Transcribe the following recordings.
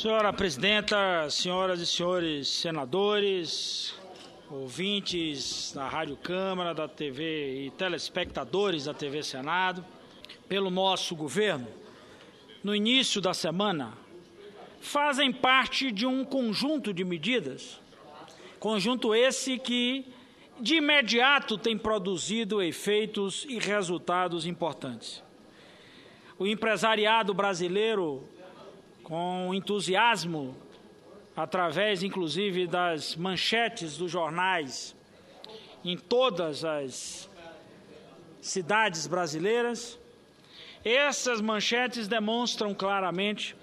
Senhora Presidenta, senhoras e senhores senadores, ouvintes da Rádio Câmara, da TV e telespectadores da TV Senado, pelo nosso governo, no início da semana, fazem parte de um conjunto de medidas, conjunto esse que de imediato tem produzido efeitos e resultados importantes. O empresariado brasileiro, com entusiasmo, através inclusive das manchetes dos jornais em todas as cidades brasileiras, essas manchetes demonstram claramente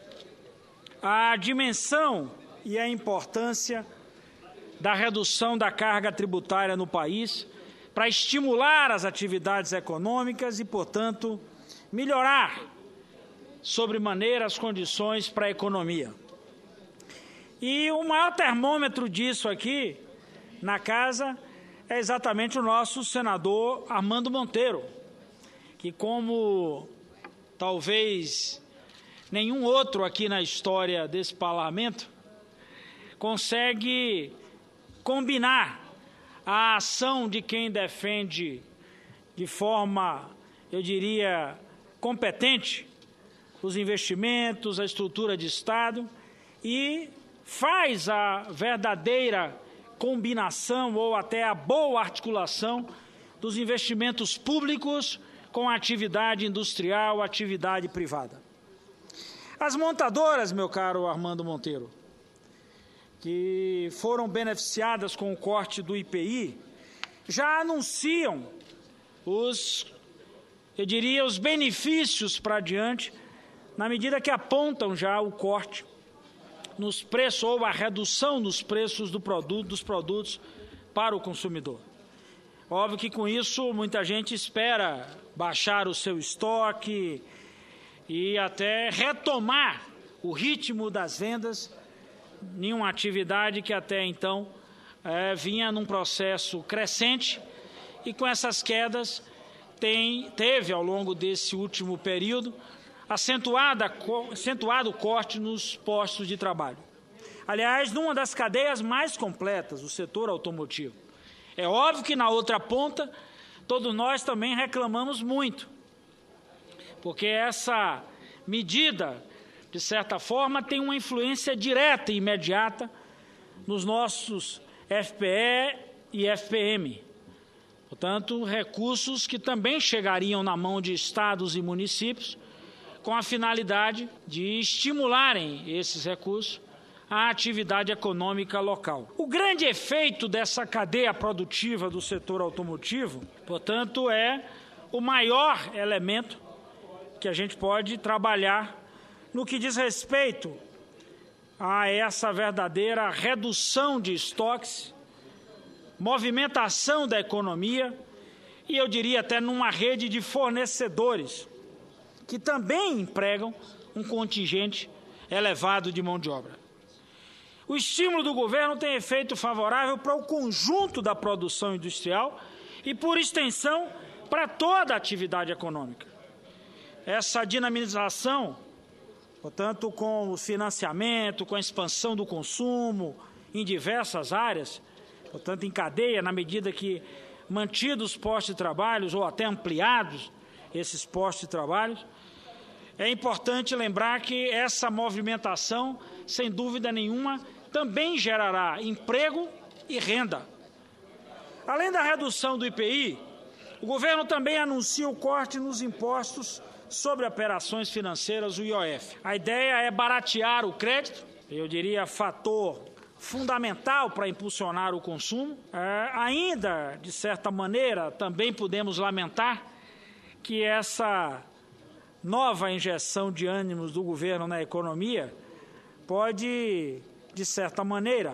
a dimensão e a importância da redução da carga tributária no país para estimular as atividades econômicas e, portanto, melhorar sobremaneira as condições para a economia. E o maior termômetro disso aqui, na casa, é exatamente o nosso senador Armando Monteiro, que, como talvez nenhum outro aqui na história desse parlamento, consegue combinar a ação de quem defende de forma, eu diria, competente, os investimentos, a estrutura de Estado e faz a verdadeira combinação ou até a boa articulação dos investimentos públicos com a atividade industrial, a atividade privada. As montadoras, meu caro Armando Monteiro, que foram beneficiadas com o corte do IPI, já anunciam os benefícios para adiante, na medida que apontam já o corte nos preços ou a redução nos preços dos produtos para o consumidor. Óbvio que com isso muita gente espera baixar o seu estoque e até retomar o ritmo das vendas em uma atividade que até então vinha num processo crescente e com essas quedas teve ao longo desse último período acentuado corte nos postos de trabalho. Aliás, numa das cadeias mais completas, o setor automotivo. É óbvio que na outra ponta, todos nós também reclamamos muito, porque essa medida, de certa forma, tem uma influência direta e imediata nos nossos FPE e FPM. Portanto, recursos que também chegariam na mão de estados e municípios com a finalidade de estimularem esses recursos à atividade econômica local. O grande efeito dessa cadeia produtiva do setor automotivo, portanto, é o maior elemento que a gente pode trabalhar no que diz respeito a essa verdadeira redução de estoques, movimentação da economia e, eu diria, até numa rede de fornecedores que também empregam um contingente elevado de mão de obra. O estímulo do governo tem efeito favorável para o conjunto da produção industrial e, por extensão, para toda a atividade econômica. Essa dinamização, portanto, com o financiamento, com a expansão do consumo em diversas áreas, portanto, em cadeia, na medida que mantidos os postos de trabalho ou até ampliados esses postos de trabalho, é importante lembrar que essa movimentação, sem dúvida nenhuma, também gerará emprego e renda. Além da redução do IPI, o governo também anuncia o corte nos impostos sobre operações financeiras, o IOF. A ideia é baratear o crédito, eu diria fator fundamental para impulsionar o consumo. Ainda, de certa maneira, também podemos lamentar que essa nova injeção de ânimos do governo na economia pode, de certa maneira,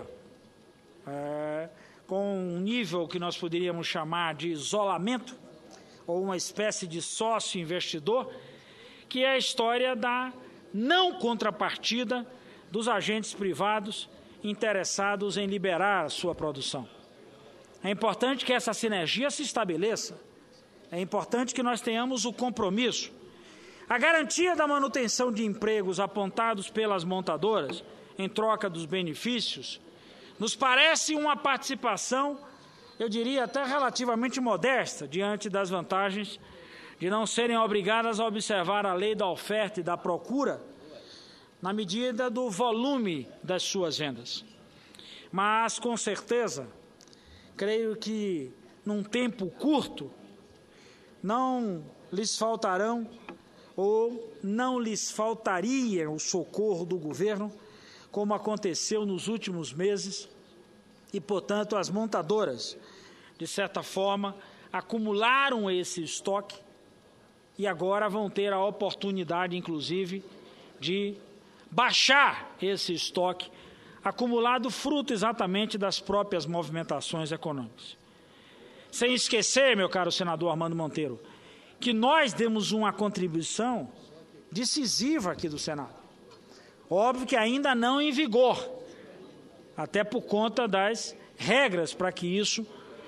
com um nível que nós poderíamos chamar de isolamento, ou uma espécie de sócio investidor, que é a história da não contrapartida dos agentes privados interessados em liberar a sua produção. É importante que essa sinergia se estabeleça, é importante que nós tenhamos o compromisso. A garantia da manutenção de empregos apontados pelas montadoras, em troca dos benefícios, nos parece uma participação, eu diria até relativamente modesta, diante das vantagens de não serem obrigadas a observar a lei da oferta e da procura, na medida do volume das suas vendas. Mas, com certeza, creio que, num tempo curto, não lhes faltarão ou não lhes faltaria o socorro do governo, como aconteceu nos últimos meses, e, portanto, as montadoras, de certa forma, acumularam esse estoque e agora vão ter a oportunidade, inclusive, de baixar esse estoque acumulado fruto exatamente das próprias movimentações econômicas. Sem esquecer, meu caro senador Armando Monteiro, que nós demos uma contribuição decisiva aqui do Senado. Óbvio que ainda não em vigor, até por conta das regras para que isso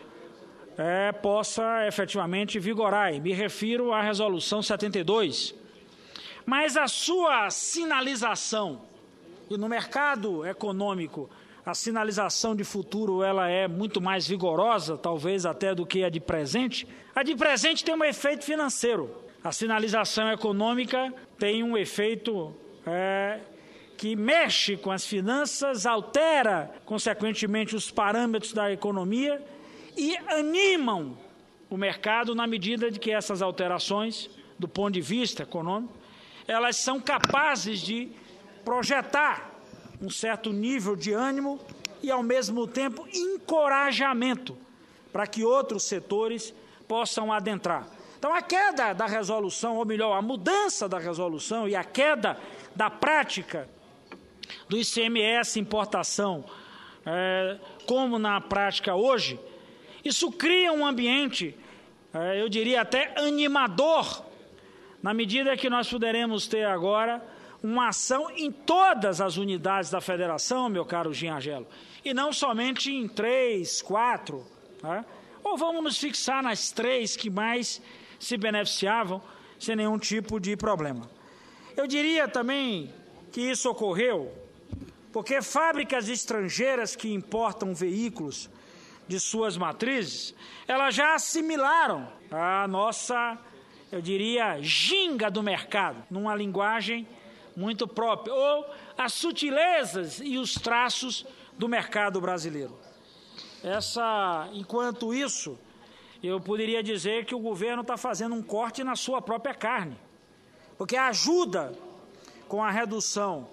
possa efetivamente vigorar. E me refiro à Resolução 72. Mas a sua sinalização, e no mercado econômico, a sinalização de futuro ela é muito mais vigorosa, talvez até do que a de presente. A de presente tem um efeito financeiro. A sinalização econômica tem um efeito que mexe com as finanças, altera, consequentemente, os parâmetros da economia e animam o mercado na medida de que essas alterações, do ponto de vista econômico, elas são capazes de projetar um certo nível de ânimo e, ao mesmo tempo, encorajamento para que outros setores possam adentrar. Então, a queda da resolução, ou melhor, a mudança da resolução e a queda da prática do ICMS importação, como na prática hoje, isso cria um ambiente, eu diria até animador, na medida que nós poderemos ter agora uma ação em todas as unidades da federação, meu caro Giangelo, e não somente em 3, 4, ou vamos nos fixar nas 3 que mais se beneficiavam sem nenhum tipo de problema. Eu diria também que isso ocorreu porque fábricas estrangeiras que importam veículos de suas matrizes, elas já assimilaram a nossa, eu diria, ginga do mercado, numa linguagem muito própria, ou as sutilezas e os traços do mercado brasileiro. Enquanto isso, eu poderia dizer que o governo está fazendo um corte na sua própria carne, porque a ajuda com a redução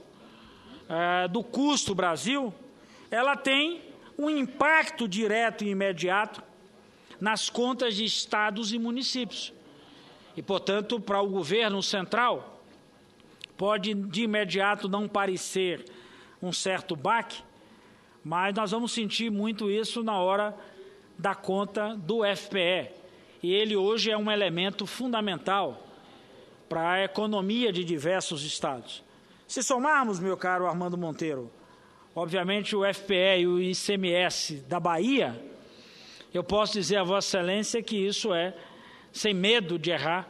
do custo Brasil, ela tem um impacto direto e imediato nas contas de estados e municípios. E, portanto, para o governo central, pode de imediato não parecer um certo baque, mas nós vamos sentir muito isso na hora da conta do FPE. E ele hoje é um elemento fundamental para a economia de diversos estados. Se somarmos, meu caro Armando Monteiro, obviamente o FPE e o ICMS da Bahia, eu posso dizer a Vossa Excelência que isso é, sem medo de errar,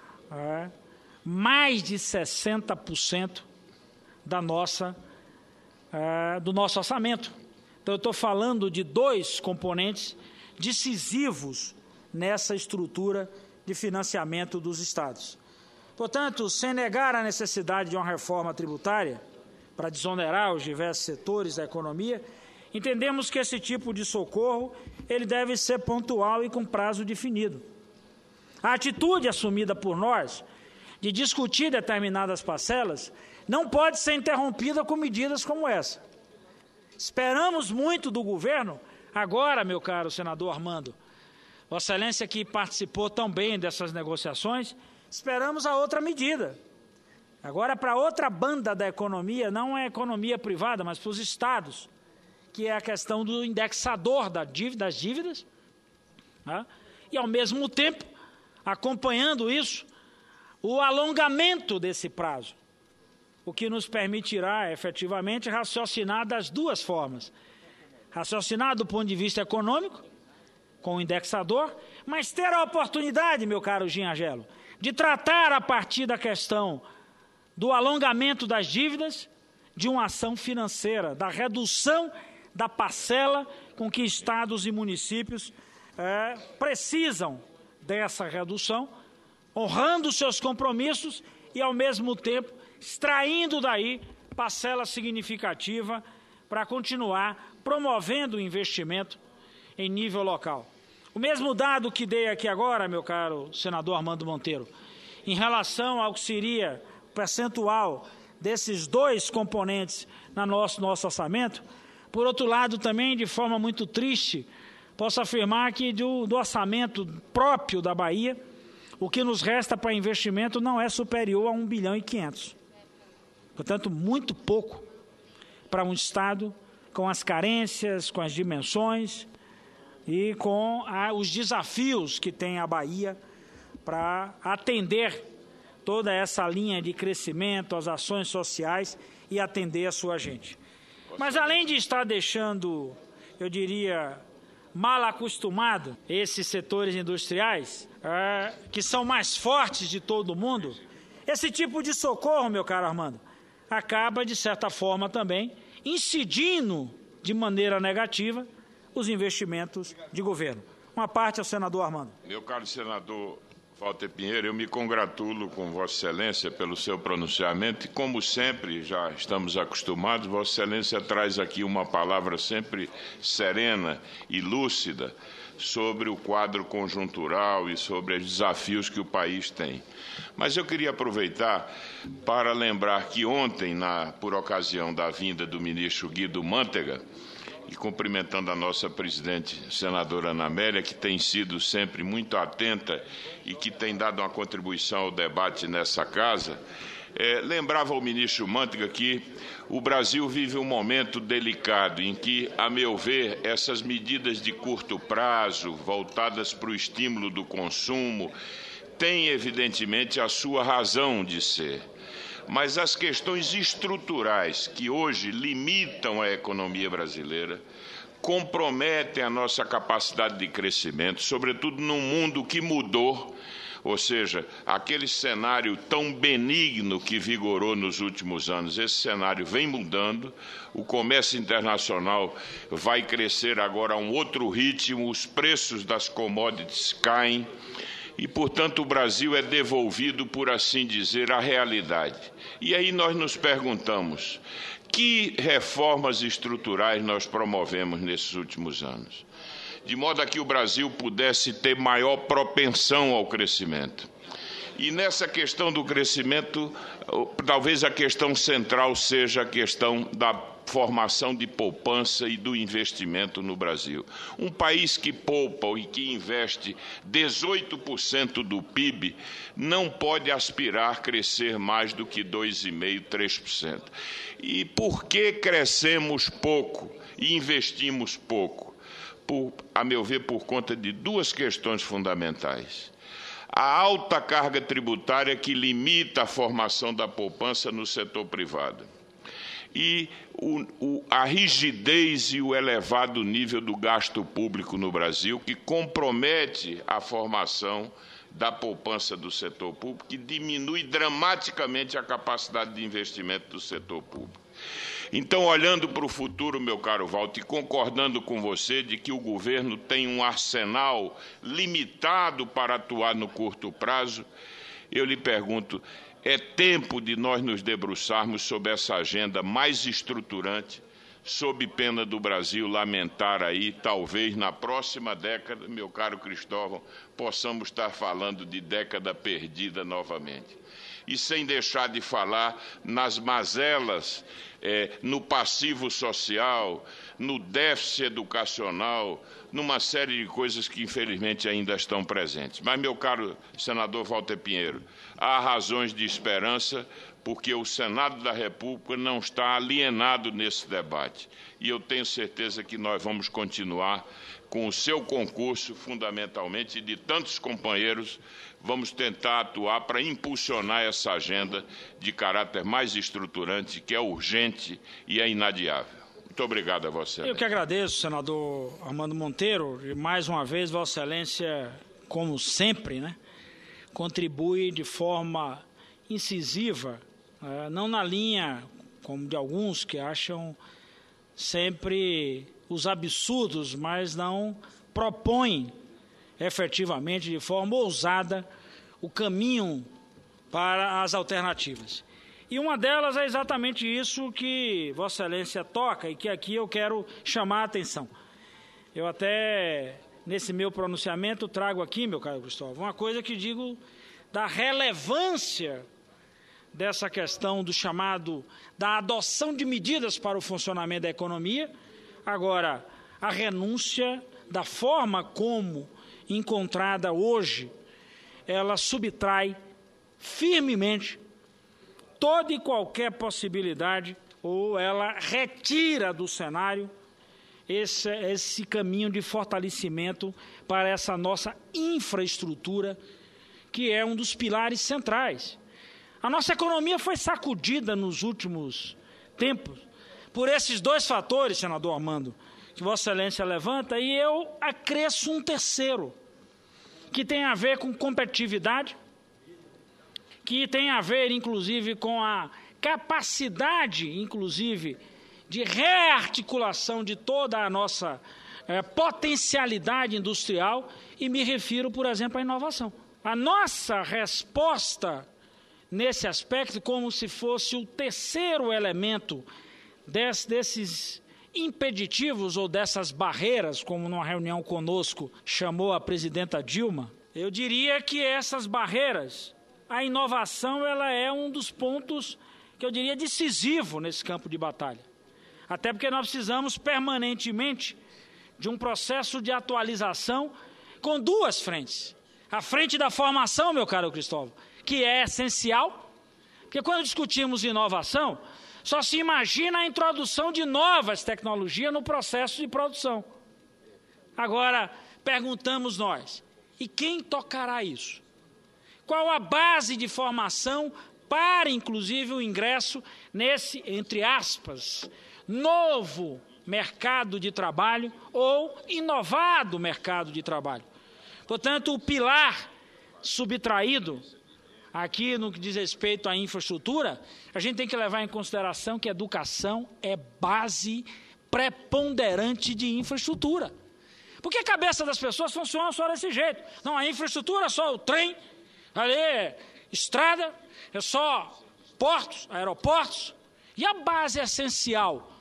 mais de 60% do nosso orçamento. Então, eu estou falando de 2 componentes decisivos nessa estrutura de financiamento dos estados. Portanto, sem negar a necessidade de uma reforma tributária para desonerar os diversos setores da economia, entendemos que esse tipo de socorro ele deve ser pontual e com prazo definido. A atitude assumida por nós de discutir determinadas parcelas não pode ser interrompida com medidas como essa. Esperamos muito do governo. Agora, meu caro senador Armando, Vossa Excelência que participou tão bem dessas negociações, esperamos a outra medida. Agora, para outra banda da economia, não é a economia privada, mas para os estados, que é a questão do indexador das dívidas, e, ao mesmo tempo, acompanhando isso, o alongamento desse prazo, o que nos permitirá, efetivamente, raciocinar das 2 formas. Raciocinar do ponto de vista econômico, com o indexador, mas ter a oportunidade, meu caro Giangelo, de tratar a partir da questão do alongamento das dívidas, de uma ação financeira, da redução da parcela com que estados e municípios precisam dessa redução, honrando seus compromissos e, ao mesmo tempo, extraindo daí parcela significativa para continuar promovendo o investimento em nível local. O mesmo dado que dei aqui agora, meu caro senador Armando Monteiro, em relação ao que seria o percentual desses dois componentes no nosso orçamento, por outro lado, também, de forma muito triste, posso afirmar que do orçamento próprio da Bahia, o que nos resta para investimento não é superior a 1,5 bilhão. Portanto, muito pouco para um Estado com as carências, com as dimensões e com os desafios que tem a Bahia para atender toda essa linha de crescimento, as ações sociais e atender a sua gente. Mas além de estar deixando, eu diria, mal acostumado esses setores industriais, que são mais fortes de todo o mundo, esse tipo de socorro, meu caro Armando, acaba, de certa forma, também incidindo de maneira negativa os investimentos de governo. Uma parte ao senador Armando. Meu caro senador Walter Pinheiro, eu me congratulo com Vossa Excelência pelo seu pronunciamento e, como sempre, já estamos acostumados, Vossa Excelência traz aqui uma palavra sempre serena e lúcida sobre o quadro conjuntural e sobre os desafios que o país tem. Mas eu queria aproveitar para lembrar que ontem, por ocasião da vinda do ministro Guido Mantega, e cumprimentando a nossa presidente, senadora Ana Amélia, que tem sido sempre muito atenta e que tem dado uma contribuição ao debate nessa casa, lembrava ao ministro Mantega que o Brasil vive um momento delicado em que, a meu ver, essas medidas de curto prazo, voltadas para o estímulo do consumo, têm, evidentemente, a sua razão de ser. Mas as questões estruturais que hoje limitam a economia brasileira, comprometem a nossa capacidade de crescimento, sobretudo num mundo que mudou, ou seja, aquele cenário tão benigno que vigorou nos últimos anos, esse cenário vem mudando, o comércio internacional vai crescer agora a um outro ritmo, os preços das commodities caem, e, portanto, o Brasil é devolvido, por assim dizer, à realidade. E aí nós nos perguntamos, que reformas estruturais nós promovemos nesses últimos anos? De modo a que o Brasil pudesse ter maior propensão ao crescimento. E nessa questão do crescimento, talvez a questão central seja a questão da formação de poupança e do investimento no Brasil. Um país que poupa e que investe 18% do PIB não pode aspirar a crescer mais do que 2,5%, 3%. E por que crescemos pouco e investimos pouco? A meu ver, por conta de duas questões fundamentais. A alta carga tributária que limita a formação da poupança no setor privado. E a rigidez e o elevado nível do gasto público no Brasil, que compromete a formação da poupança do setor público, que diminui dramaticamente a capacidade de investimento do setor público. Então, olhando para o futuro, meu caro Walter, e concordando com você de que o governo tem um arsenal limitado para atuar no curto prazo, eu lhe pergunto, é tempo de nós nos debruçarmos sobre essa agenda mais estruturante, sob pena do Brasil lamentar aí, talvez na próxima década, meu caro Cristóvão, possamos estar falando de década perdida novamente. E sem deixar de falar nas mazelas, no passivo social, no déficit educacional, numa série de coisas que infelizmente ainda estão presentes. Mas, meu caro senador Walter Pinheiro, há razões de esperança, porque o Senado da República não está alienado nesse debate. E eu tenho certeza que nós vamos continuar com o seu concurso, fundamentalmente, e de tantos companheiros, vamos tentar atuar para impulsionar essa agenda de caráter mais estruturante, que é urgente e é inadiável. Muito obrigado a Vossa Excelência. Eu que agradeço, senador Armando Monteiro, e mais uma vez, Vossa Excelência, como sempre, contribui de forma incisiva, não na linha, como de alguns que acham sempre os absurdos, mas não propõem efetivamente, de forma ousada, o caminho para as alternativas. E uma delas é exatamente isso que Vossa Excelência toca e que aqui eu quero chamar a atenção. Eu até, nesse meu pronunciamento, trago aqui, meu caro Cristóvão, uma coisa que digo da relevância dessa questão do chamado, da adoção de medidas para o funcionamento da economia. Agora, a renúncia da forma como encontrada hoje, ela subtrai firmemente toda e qualquer possibilidade, ou ela retira do cenário esse caminho de fortalecimento para essa nossa infraestrutura, que é um dos pilares centrais. A nossa economia foi sacudida nos últimos tempos por esses dois fatores, senador Armando, que Vossa Excelência levanta, e eu acresço um terceiro, que tem a ver com competitividade, que tem a ver, inclusive, com a capacidade, inclusive, de rearticulação de toda a nossa potencialidade industrial, e me refiro, por exemplo, à inovação. A nossa resposta nesse aspecto, como se fosse o terceiro elemento desses impeditivos ou dessas barreiras, como numa reunião conosco chamou a presidenta Dilma, eu diria que essas barreiras, a inovação, ela é um dos pontos que eu diria decisivo nesse campo de batalha. Até porque nós precisamos permanentemente de um processo de atualização com duas frentes. A frente da formação, meu caro Cristóvão, que é essencial, porque quando discutimos inovação, só se imagina a introdução de novas tecnologias no processo de produção. Agora, perguntamos nós, e quem tocará isso? Qual a base de formação para, inclusive, o ingresso nesse, entre aspas, novo mercado de trabalho ou inovado mercado de trabalho? Portanto, o pilar subtraído aqui no que diz respeito à infraestrutura, a gente tem que levar em consideração que a educação é base preponderante de infraestrutura. Porque a cabeça das pessoas funciona só desse jeito. Não, a infraestrutura é só o trem, ali é estrada, é só portos, aeroportos. E a base essencial?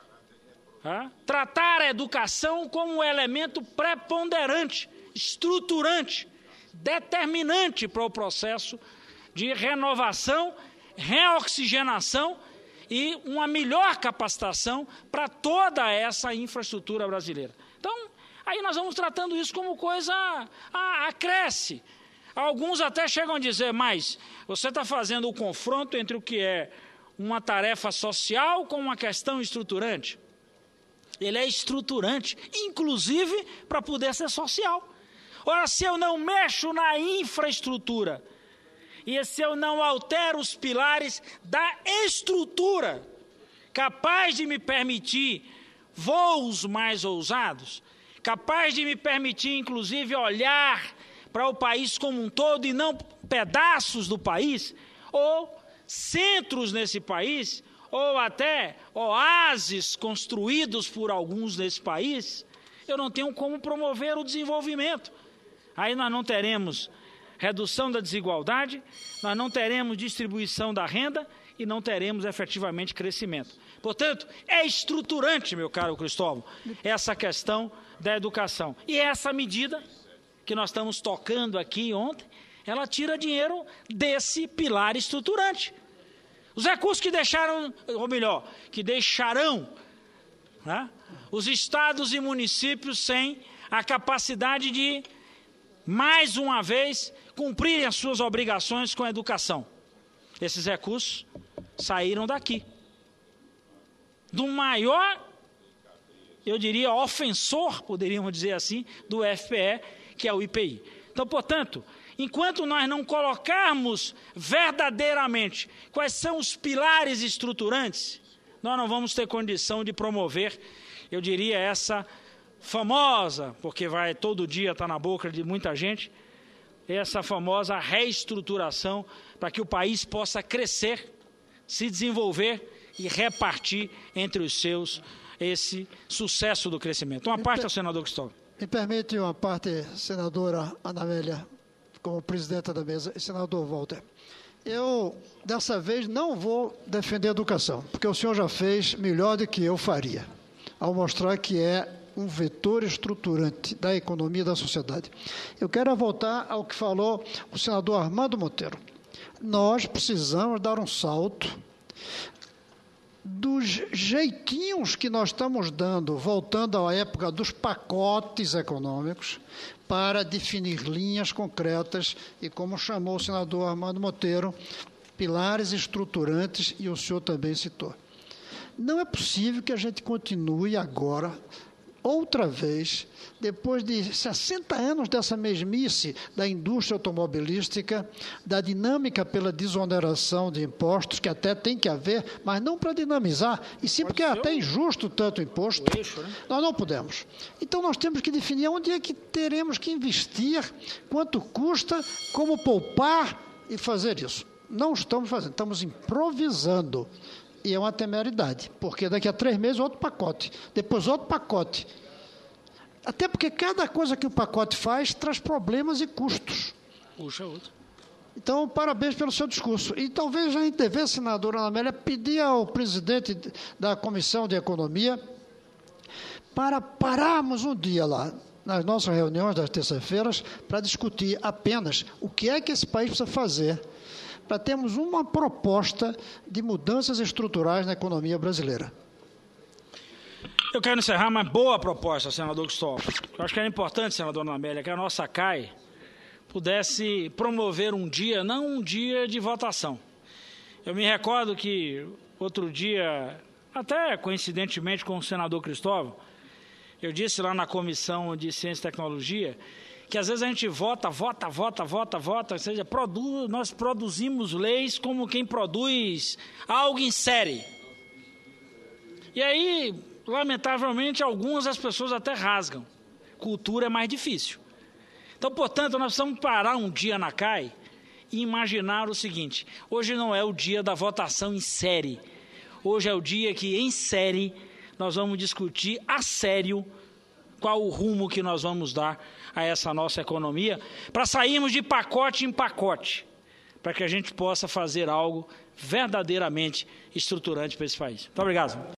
Tratar a educação como um elemento preponderante, estruturante, determinante para o processo de renovação, reoxigenação e uma melhor capacitação para toda essa infraestrutura brasileira. Então, aí nós vamos tratando isso como coisa acresce. Alguns até chegam a dizer, mas você está fazendo o confronto entre o que é uma tarefa social com uma questão estruturante. Ele é estruturante, inclusive para poder ser social. Ora, se eu não mexo na infraestrutura e se eu não altero os pilares da estrutura capaz de me permitir voos mais ousados, capaz de me permitir, inclusive, olhar para o país como um todo e não pedaços do país, ou centros nesse país, ou até oásis construídos por alguns nesse país, eu não tenho como promover o desenvolvimento. Aí nós não teremos redução da desigualdade, nós não teremos distribuição da renda e não teremos efetivamente crescimento. Portanto, é estruturante, meu caro Cristóvão, essa questão da educação. E essa medida que nós estamos tocando aqui ontem, ela tira dinheiro desse pilar estruturante. Os recursos que deixaram, ou melhor, que deixarão, né, os estados e municípios sem a capacidade de, mais uma vez, cumprirem as suas obrigações com a educação. Esses recursos saíram daqui. Do maior, eu diria, ofensor, poderíamos dizer assim, do FPE, que é o IPI. Então, portanto, enquanto nós não colocarmos verdadeiramente quais são os pilares estruturantes, nós não vamos ter condição de promover, eu diria, essa famosa, porque vai todo dia estar na boca de muita gente, essa famosa reestruturação para que o país possa crescer, se desenvolver e repartir entre os seus esse sucesso do crescimento. Uma parte ao senador Cristóvão. Me permite uma parte, senadora Ana Amélia, como presidenta da mesa, e senador Walter. Eu, dessa vez, não vou defender a educação, porque o senhor já fez melhor do que eu faria, ao mostrar que é um vetor estruturante da economia e da sociedade. Eu quero voltar ao que falou o senador Armando Monteiro. Nós precisamos dar um salto dos jeitinhos que nós estamos dando, voltando à época dos pacotes econômicos, para definir linhas concretas e, como chamou o senador Armando Monteiro, pilares estruturantes, e o senhor também citou. Não é possível que a gente continue agora, outra vez, depois de 60 anos dessa mesmice da indústria automobilística, da dinâmica pela desoneração de impostos, que até tem que haver, mas não para dinamizar, e sim porque é até injusto tanto imposto. Nós não podemos. Então nós temos que definir onde é que teremos que investir, quanto custa, como poupar e fazer isso. Não estamos fazendo, estamos improvisando. E é uma temeridade, porque daqui a 3 meses outro pacote, depois outro pacote. Até porque cada coisa que o pacote faz traz problemas e custos. Puxa outro. Então, parabéns pelo seu discurso. E talvez a gente devesse, senadora Ana Amélia, pedir ao presidente da Comissão de Economia para pararmos um dia lá, nas nossas reuniões das terças-feiras, para discutir apenas o que é que esse país precisa fazer para termos uma proposta de mudanças estruturais na economia brasileira. Eu quero encerrar uma boa proposta, senador Cristóvão. Eu acho que era importante, senadora Ana Amélia, que a nossa CAI pudesse promover um dia, não um dia de votação. Eu me recordo que outro dia, até coincidentemente com o senador Cristóvão, eu disse lá na Comissão de Ciência e Tecnologia que às vezes a gente vota, ou seja, nós produzimos leis como quem produz algo em série. E aí, lamentavelmente, algumas das pessoas até rasgam. Cultura é mais difícil. Então, portanto, nós precisamos parar um dia na CAI e imaginar o seguinte: hoje não é o dia da votação em série. Hoje é o dia que, em série, nós vamos discutir a sério qual o rumo que nós vamos dar a essa nossa economia, para sairmos de pacote em pacote, para que a gente possa fazer algo verdadeiramente estruturante para esse país. Muito obrigado.